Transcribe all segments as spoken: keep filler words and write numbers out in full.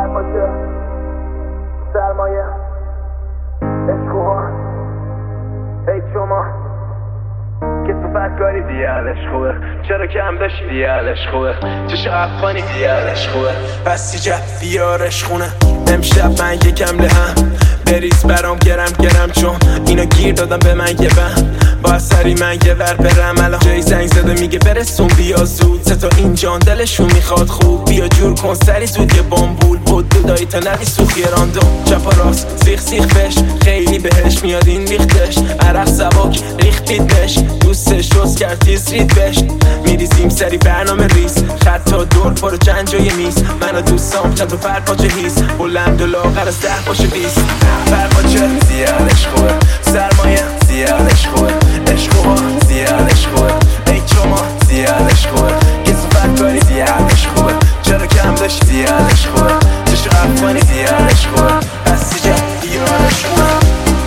برپاچه سرمایه عشقوها ای شما کسافت کاری دیالش خوبه چرا کم داشتی دیالش خوبه چشو افغانی دیالش خوبه پس یه بیارش خونه امشب من یکم لهم بریز برام گرم گرم چون اینا گیر دادم به من یه بهم با سری من یه ور برم الان جایی زنگ زده میگه برسون بیا زود سه تا اینجان دلشون میخواد خوب بیا جور کن سری زود یه بامبول بود دودایی تا ندی سوخی راندم چپ و راست سیخ سیخ بش خیلی بهش میاد این ریختش عرق سبک ریختید بش دوستش روز کرد تیز رید بش میریزیم سری برنامه ریز خط تا دور پارو چند جای میز من و دوستام چند تا پرپاچه هیز بلند و لاغر از ده باشه بیست پرپاچه زیادش خوبه سرمایه زیادش خوبه عشقوها زیادش خوبه ای شما زیادش خوبه کسافت کاری زیادش خوبه چرا کم داشت زیادش خوبه چشو افغانی زیادش خوبه پس یه بیارش خوبه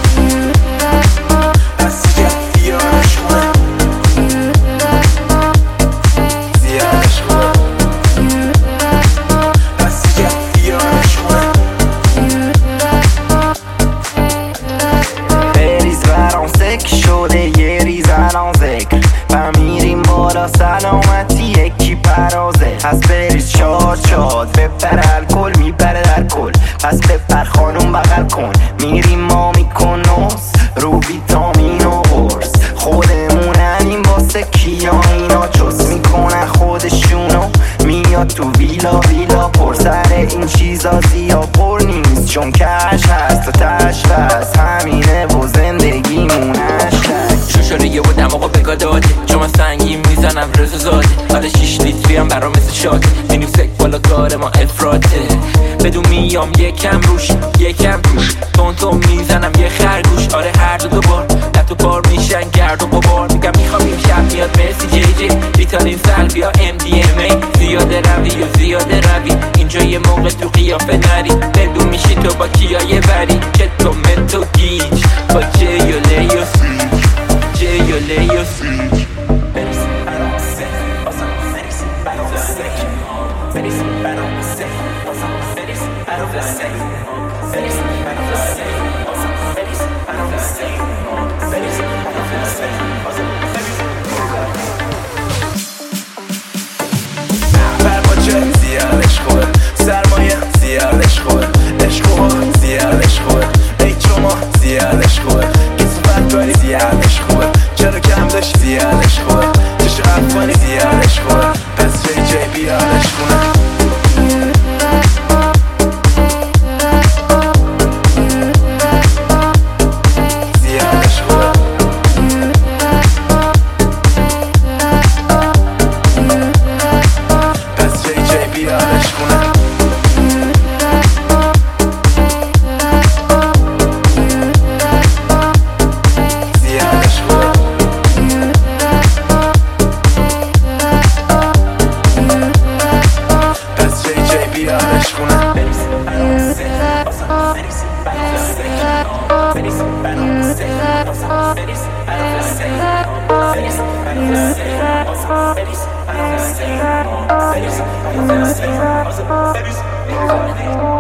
پس یه بیارش خوبه زیادش خوبه پس یه بیارش خوبه بریز برام سک شده یه ریز الان ذکر بمیریم بالا سلامتی یکی پرازه پس بریز شاد شاد بپر الکل میپره در کل پس بپر خانوم بغل کن میریم ما میکن نوز رو ویتامین و قرص خودموننیم واسه کیا اینا چوس میکنن خودشونو میاد تو ویلا ویلا پر سر این چیزا زیاد پر نیست چون کش هست و تش بس همینه و زندگیمونش تک شوشاره یه بودم آقا بگا داده چون من سنگین میزنم رزو زاده حالا شیش لیتری هم برام مثل شاده میریم سک بالا کار ما افراته بدون میام یکم روش یکم روش تون تون میزنم یه خرگوش آره هر دو دوبار لطو بار میشن گرد و بابار میگم میخوام این شب میاد مرسی جی جی ریتالین سلوی یا ام دی ام ای زیاده روی یا زیاده روی اینجا یه موقع تو قیافه نری بدون میشی تو با کیای بری که تو متو گیج با جیوله یا سیج جیوله یا سیج بریز برام سک بازم بریز برام سک بریز برام سک بازم بریز برام سک بریز برام سک بازم بریز برام سک بریز برام سک بازم پرپاچه زیادش خوبه سرمایه زیادش خوبه عشقوها زیادش خوبه ای شما زیادش خوبه کسافت کاری زیادش خوبه چرا کم داشت زیادش خوبه چشو افغانی زیادش خوبه پس جی جی بیارش خونه زیادش خوبه پس جی جی بیارش خونه زیادش خوبه پس جی جی بیارش خونه بریز برام سک بازم بریز برام سک بریز برام سک بازم بریز برام سک بریز برام سک بازم بریز برام سک بریز برام سک بازم بریز